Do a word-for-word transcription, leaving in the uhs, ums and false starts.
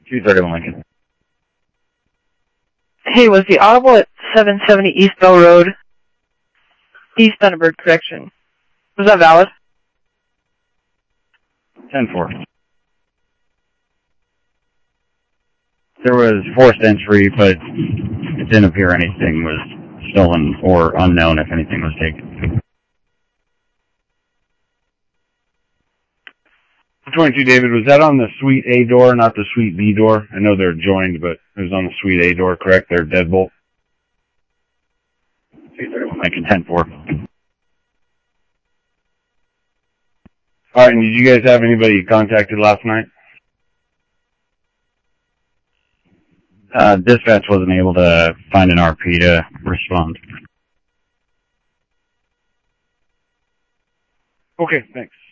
two thirty-one Lincoln. Hey, was the audible at seven seventy East Bell Road, East Thunderbird, correction? Was that valid? ten four. There was forced entry, but it didn't appear anything was stolen or unknown if anything was taken. twenty-two, David, was that on the Suite A door, not the Suite B door? I know they're joined, but it was on the Suite A door, correct? They're deadbolt. Lincoln ten four. All right, and did you guys have anybody you contacted last night? Uh, dispatch wasn't able to find an R P to respond. Okay, thanks.